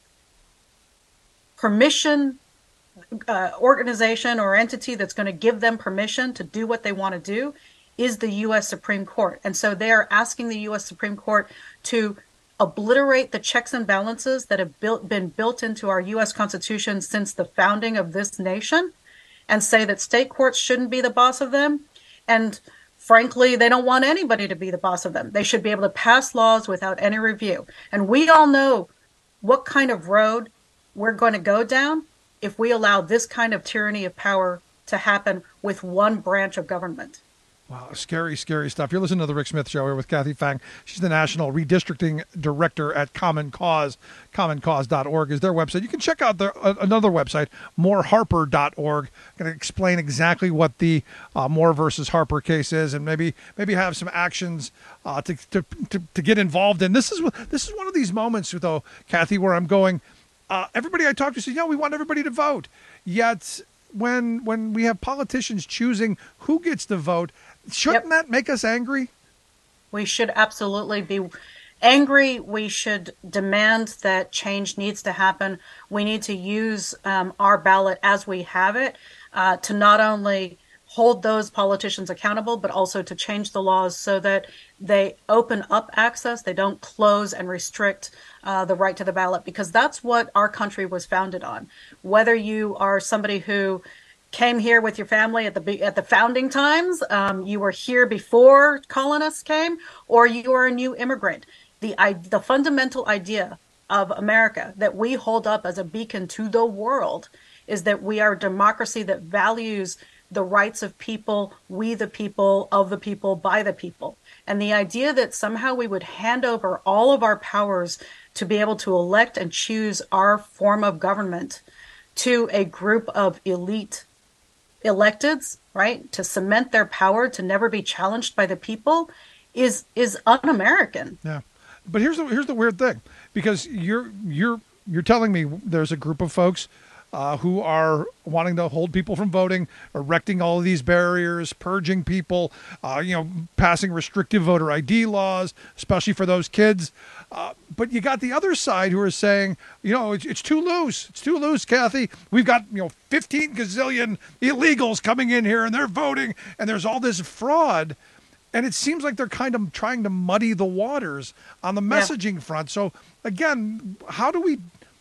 permission organization or entity that's going to give them permission to do what they want to do is the U.S. Supreme Court. And so they are asking the U.S. Supreme Court to obliterate the checks and balances that have been built into our U.S. Constitution since the founding of this nation and say that state courts shouldn't be the boss of them. And frankly, they don't want anybody to be the boss of them. They should be able to pass laws without any review. And we all know what kind of road we're going to go down if we allow this kind of tyranny of power to happen with one branch of government. Wow, scary, scary stuff. You're listening to The Rick Smith Show here with Kathy Fang. She's the National Redistricting Director at Common Cause. CommonCause.org is their website. You can check out another website, moreharper.org. Going to explain exactly what the Moore versus Harper case is and maybe have some actions to get involved in. This is one of these moments, though, Kathy, where I'm going, everybody I talk to says, we want everybody to vote. Yet when we have politicians choosing who gets to vote, shouldn't that make us angry? We should absolutely be angry. We should demand that change needs to happen. We need to use our ballot as we have it to not only hold those politicians accountable, but also to change the laws so that they open up access. They don't close and restrict the right to the ballot, because that's what our country was founded on. Whether you are somebody who came here with your family at the founding times, you were here before colonists came, or you are a new immigrant. The fundamental idea of America that we hold up as a beacon to the world is that we are a democracy that values the rights of people, we the people, of the people, by the people. And the idea that somehow we would hand over all of our powers to be able to elect and choose our form of government to a group of elite electeds, right, to cement their power to never be challenged by the people is un-American. Yeah. But here's the weird thing, because you're telling me there's a group of folks who are wanting to hold people from voting, erecting all of these barriers, purging people, passing restrictive voter ID laws, especially for those kids. But you got the other side who are saying, it's too loose. It's too loose, Kathy. We've got, 15 gazillion illegals coming in here and they're voting and there's all this fraud. And it seems like they're kind of trying to muddy the waters on the messaging front. So again, how do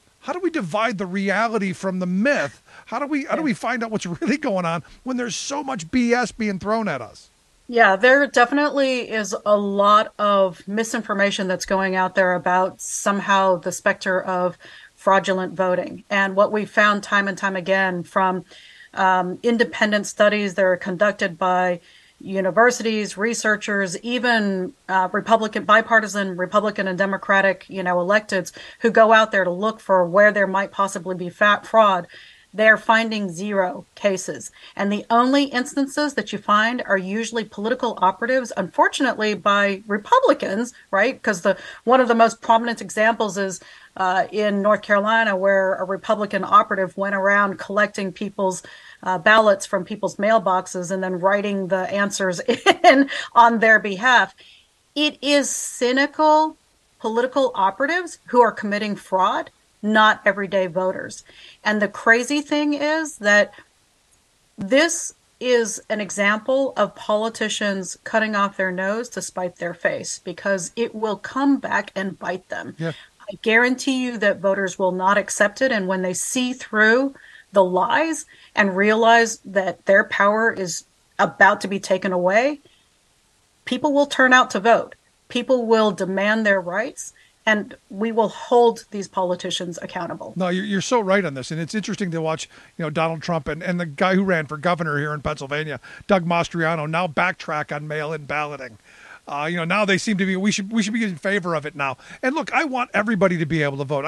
we divide the reality from the myth? How do we find out what's really going on when there's so much BS being thrown at us? Yeah, there definitely is a lot of misinformation that's going out there about somehow the specter of fraudulent voting. And what we found time and time again from independent studies that are conducted by universities, researchers, even bipartisan Republican and Democratic, electeds who go out there to look for where there might possibly be fraud. They're finding 0 cases. And the only instances that you find are usually political operatives, unfortunately, by Republicans, right? Because one of the most prominent examples is in North Carolina, where a Republican operative went around collecting people's ballots from people's mailboxes and then writing the answers in on their behalf. It is cynical political operatives who are committing fraud, not everyday voters. And the crazy thing is that this is an example of politicians cutting off their nose to spite their face, because it will come back and bite them. Yeah. I guarantee you that voters will not accept it. And when they see through the lies and realize that their power is about to be taken away, people will turn out to vote. People will demand their rights, and we will hold these politicians accountable. No, you're so right on this. And it's interesting to watch, Donald Trump and the guy who ran for governor here in Pennsylvania, Doug Mastriano, now backtrack on mail-in balloting. Now they seem to be, we should be in favor of it now. And look, I want everybody to be able to vote.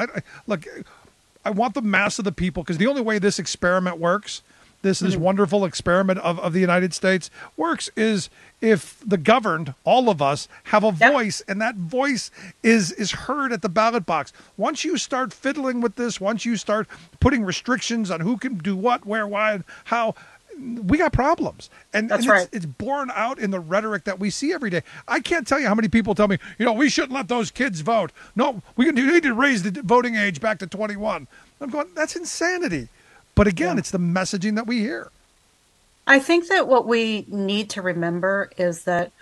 I want the mass of the people, because the only way this experiment works, this wonderful experiment of the United States works, is if the governed, all of us, have a voice, and that voice is heard at the ballot box. Once you start fiddling with this, once you start putting restrictions on who can do what, where, why, and how, we got problems. And it's borne out in the rhetoric that we see every day. I can't tell you how many people tell me, we shouldn't let those kids vote. No, we need to raise the voting age back to 21. I'm going, that's insanity. But again, it's the messaging that we hear. I think that what we need to remember is that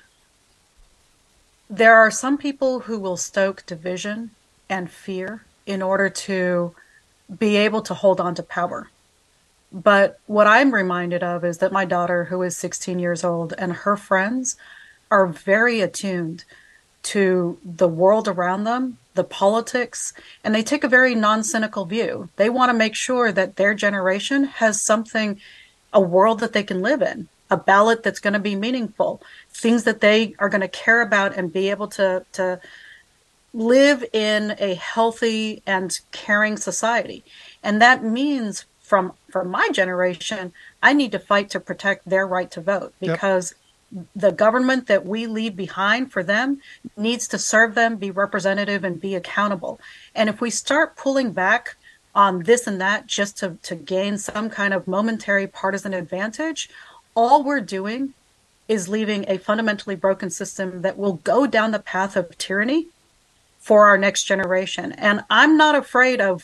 there are some people who will stoke division and fear in order to be able to hold on to power. But what I'm reminded of is that my daughter, who is 16 years old, and her friends are very attuned to the world around them, the politics, and they take a very non-cynical view. They want to make sure that their generation has a world that they can live in, a ballot that's going to be meaningful, things that they are going to care about and be able to live in a healthy and caring society. And that means for my generation, I need to fight to protect their right to vote, because the government that we leave behind for them needs to serve them, be representative, and be accountable. And if we start pulling back on this and that just to gain some kind of momentary partisan advantage, all we're doing is leaving a fundamentally broken system that will go down the path of tyranny for our next generation. And I'm not afraid of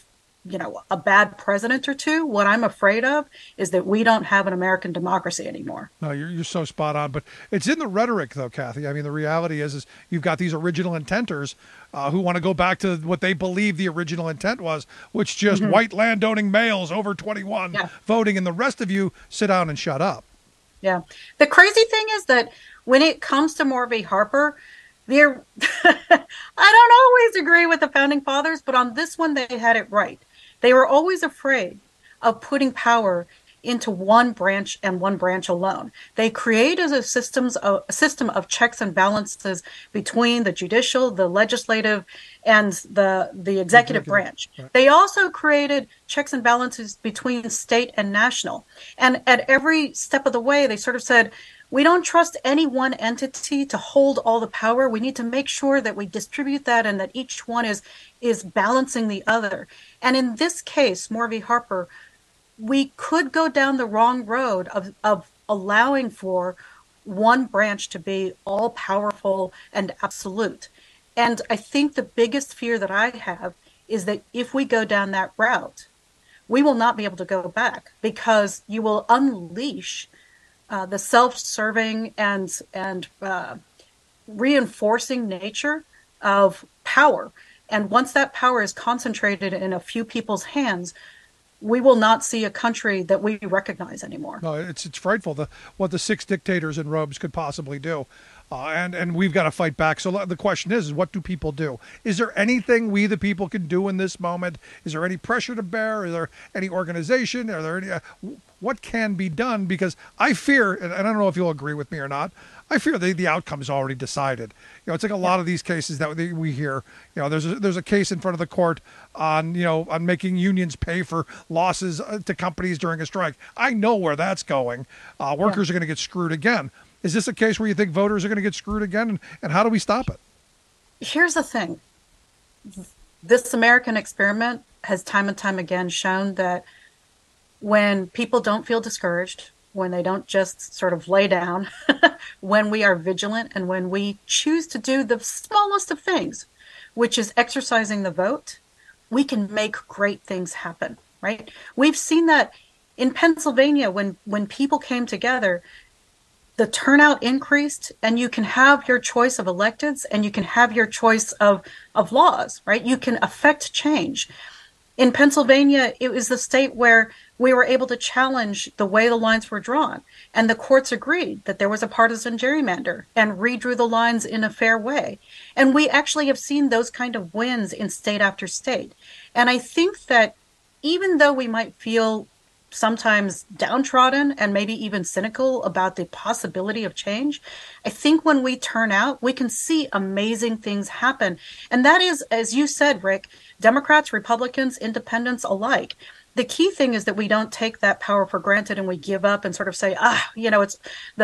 a bad president or two. What I'm afraid of is that we don't have an American democracy anymore. No, you're so spot on. But it's in the rhetoric, though, Kathy. I mean, the reality is you've got these original intenters who want to go back to what they believe the original intent was, which just white landowning males over 21 voting, and the rest of you sit down and shut up. Yeah. The crazy thing is that when it comes to Moore v. Harper, I don't always agree with the founding fathers, but on this one, they had it right. They were always afraid of putting power into one branch and one branch alone. They created a system of checks and balances between the judicial, the legislative, and the executive branch. Right. They also created checks and balances between state and national. And at every step of the way, they sort of said, we don't trust any one entity to hold all the power. We need to make sure that we distribute that and that each one is balancing the other. And in this case, Moore v. Harper, we could go down the wrong road of allowing for one branch to be all powerful and absolute. And I think the biggest fear that I have is that if we go down that route, we will not be able to go back, because you will unleash the self-serving and reinforcing nature of power. And once that power is concentrated in a few people's hands, we will not see a country that we recognize anymore. No, it's frightful what the 6 dictators in robes could possibly do. And we've got to fight back. So the question is what do people do? Is there anything we, the people, can do in this moment? Is there any pressure to bear? Is there any organization? Are there any, what can be done? Because I fear, and I don't know if you'll agree with me or not, I fear the outcome is already decided. It's like a lot of these cases that we hear. There's a case in front of the court on making unions pay for losses to companies during a strike. I know where that's going. Workers are going to get screwed again. Is this a case where you think voters are going to get screwed again? And how do we stop it? Here's the thing. This American experiment has time and time again shown that when people don't feel discouraged, when they don't just sort of lay down, when we are vigilant and when we choose to do the smallest of things, which is exercising the vote, we can make great things happen, right? We've seen that in Pennsylvania when people came together, the turnout increased, and you can have your choice of electeds and you can have your choice of laws, right? You can affect change. In Pennsylvania, it was the state where we were able to challenge the way the lines were drawn, and the courts agreed that there was a partisan gerrymander and redrew the lines in a fair way. And we actually have seen those kind of wins in state after state. And I think that even though we might feel sometimes downtrodden and maybe even cynical about the possibility of change, I think when we turn out, we can see amazing things happen. And that is, as you said, Rick, Democrats, Republicans, independents alike. The key thing is that we don't take that power for granted and we give up and sort of say, it's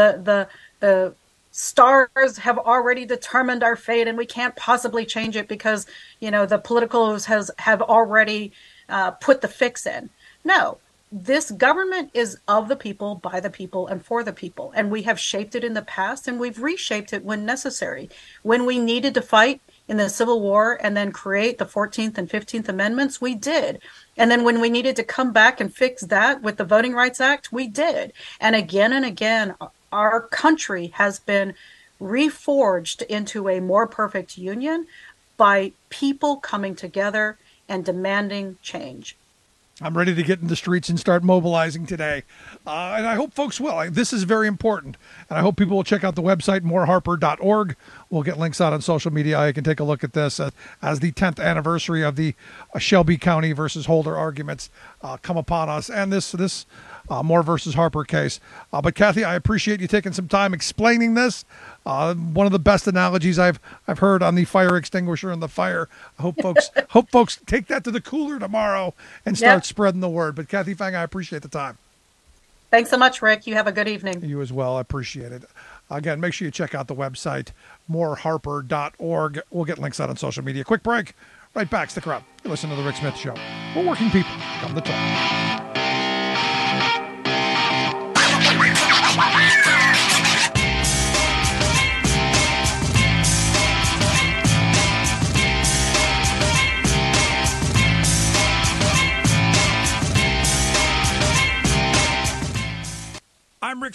the stars have already determined our fate and we can't possibly change it because, the politicals have already put the fix in. No. This government is of the people, by the people, and for the people. And we have shaped it in the past, and we've reshaped it when necessary. When we needed to fight in the Civil War and then create the 14th and 15th Amendments, we did. And then when we needed to come back and fix that with the Voting Rights Act, we did. And again, our country has been reforged into a more perfect union by people coming together and demanding change. I'm ready to get in the streets and start mobilizing today. And I hope folks will. This is very important. And I hope people will check out the website, moreharper.org. We'll get links out on social media. You can take a look at this as the 10th anniversary of the Shelby County versus Holder arguments come upon us. And this Moore versus Harper case. But Kathy, I appreciate you taking some time explaining this. One of the best analogies I've heard on the fire extinguisher and the fire. I hope folks take that to the cooler tomorrow and start spreading the word. But Kathy Fang, I appreciate the time. Thanks so much, Rick. You have a good evening. You as well. I appreciate it. Again, make sure you check out the website, moreharper.org. We'll get links out on social media. Quick break. Right back. Stick around. You listen to The Rick Smith Show. We're working people. Come to talk.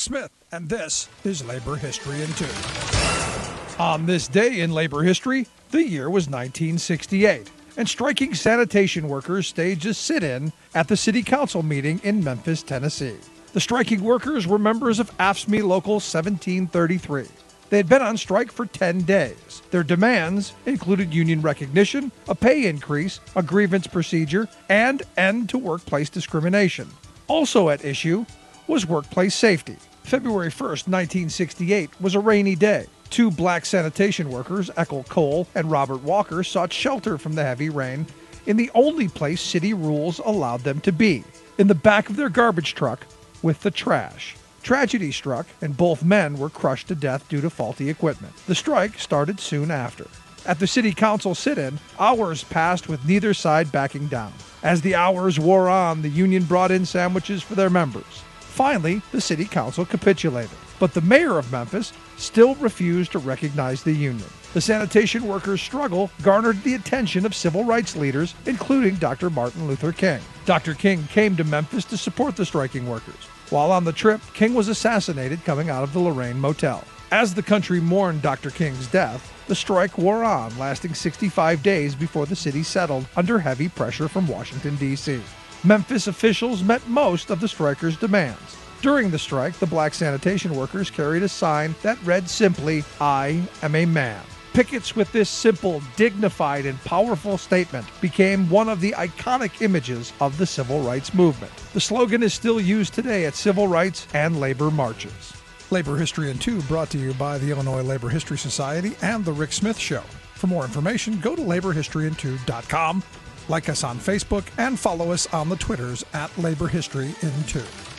Smith, and this is Labor History in 2. On this day in labor history, the year was 1968, and striking sanitation workers staged a sit-in at the City Council meeting in Memphis, Tennessee. The striking workers were members of AFSCME Local 1733. They had been on strike for 10 days. Their demands included union recognition, a pay increase, a grievance procedure, and end to workplace discrimination. Also at issue was workplace safety. February 1st, 1968 was a rainy day. Two black sanitation workers, Eckel Cole and Robert Walker, sought shelter from the heavy rain in the only place city rules allowed them to be, in the back of their garbage truck with the trash. Tragedy struck, and both men were crushed to death due to faulty equipment. The strike started soon after. At the City Council sit-in, hours passed with neither side backing down. As the hours wore on, the union brought in sandwiches for their members. Finally, the City Council capitulated, but the mayor of Memphis still refused to recognize the union. The sanitation workers' struggle garnered the attention of civil rights leaders, including Dr. Martin Luther King. Dr. King came to Memphis to support the striking workers. While on the trip, King was assassinated coming out of the Lorraine Motel. As the country mourned Dr. King's death, the strike wore on, lasting 65 days before the city settled under heavy pressure from Washington, D.C. Memphis officials met most of the strikers' demands. During the strike, the black sanitation workers carried a sign that read simply, "I am a man." Pickets with this simple, dignified, and powerful statement became one of the iconic images of the civil rights movement. The slogan is still used today at civil rights and labor marches. Labor History in 2 brought to you by the Illinois Labor History Society and The Rick Smith Show. For more information, go to laborhistoryin2.com, like us on Facebook, and follow us on the Twitters at Labor History in 2.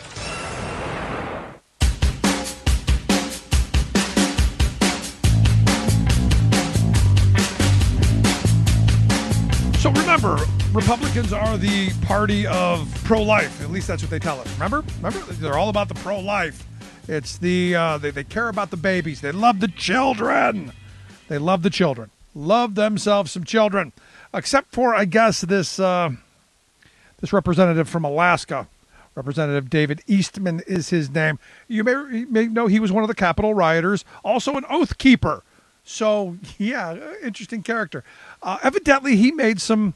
So remember, Republicans are the party of pro-life. At least that's what they tell us. Remember? They're all about the pro-life. It's they care about the babies. They love the children. They love the children. Love themselves some children. Except for, I guess, this representative from Alaska. Representative David Eastman is his name. You may know he was one of the Capitol rioters, also an oath keeper. So, yeah, interesting character. Evidently, he made some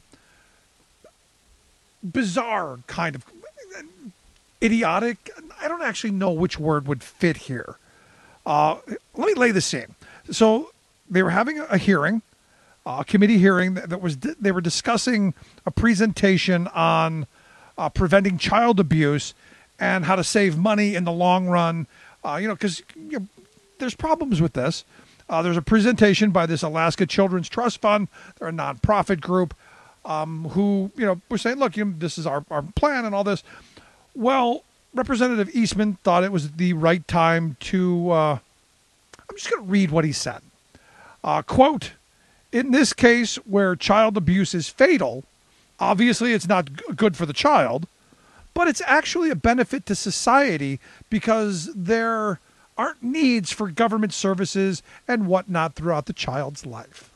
bizarre kind of idiotic. I don't actually know which word would fit here. Let me lay the scene. So they were having a hearing, a committee hearing they were discussing a presentation on preventing child abuse and how to save money in the long run. Because there's problems with this. There's a presentation by this Alaska Children's Trust Fund. They're a nonprofit group who, were saying, look, this is our plan and all this. Well, Representative Eastman thought it was the right time to, I'm just going to read what he said. Quote, "In this case where child abuse is fatal, obviously it's not good for the child, but it's actually a benefit to society because there aren't needs for government services and whatnot throughout the child's life."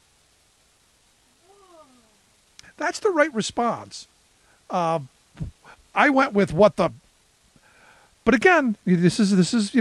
That's the right response. I went with what the, but again, this is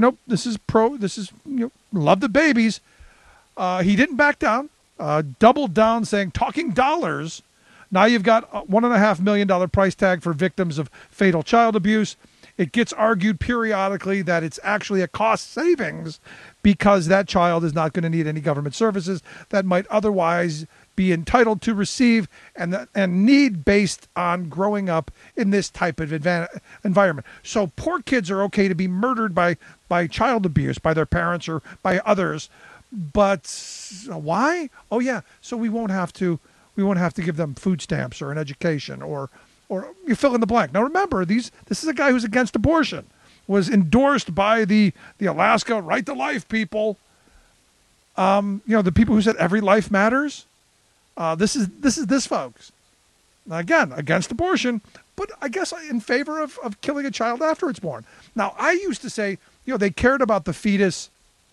love the babies. He didn't back down, doubled down saying talking dollars. Now you've got a $1.5 million price tag for victims of fatal child abuse. It gets argued periodically that it's actually a cost savings because that child is not going to need any government services that might otherwise be entitled to receive and need based on growing up in this type of environment. So poor kids are okay to be murdered by child abuse, by their parents or by others. But why? Oh yeah, so we won't have to give them food stamps or an education or you fill in the blank. Now remember, this is a guy who's against abortion, was endorsed by the Alaska Right to Life people. The people who said every life matters. This is folks. Again, against abortion, but I guess in favor of killing a child after it's born. Now, I used to say, they cared about the fetus,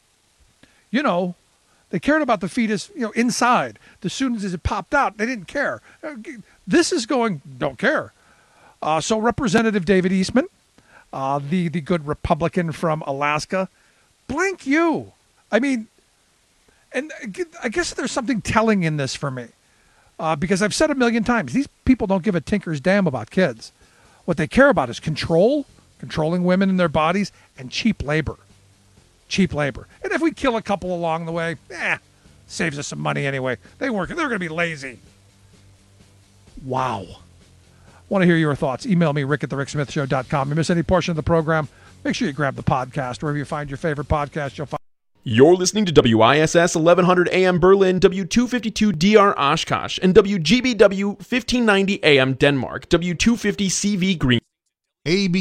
they cared about the fetus, inside. As soon as it popped out, they didn't care. This is going, don't care. So Representative David Eastman the good Republican from Alaska. Blank you. I mean, and I guess there's something telling in this for me. Because I've said a million times, these people don't give a tinker's damn about kids. What they care about is controlling women and their bodies, and cheap labor. Cheap labor. And if we kill a couple along the way, saves us some money anyway. They're going to be lazy. Wow. Want to hear your thoughts? Email me, rick@thericksmithshow.com. If you miss any portion of the program, make sure you grab the podcast. Wherever you find your favorite podcast, you'll find. You're listening to WISS 1100 AM Berlin, W252 DR Oshkosh, and WGBW 1590 AM Denmark, W250 CV Green.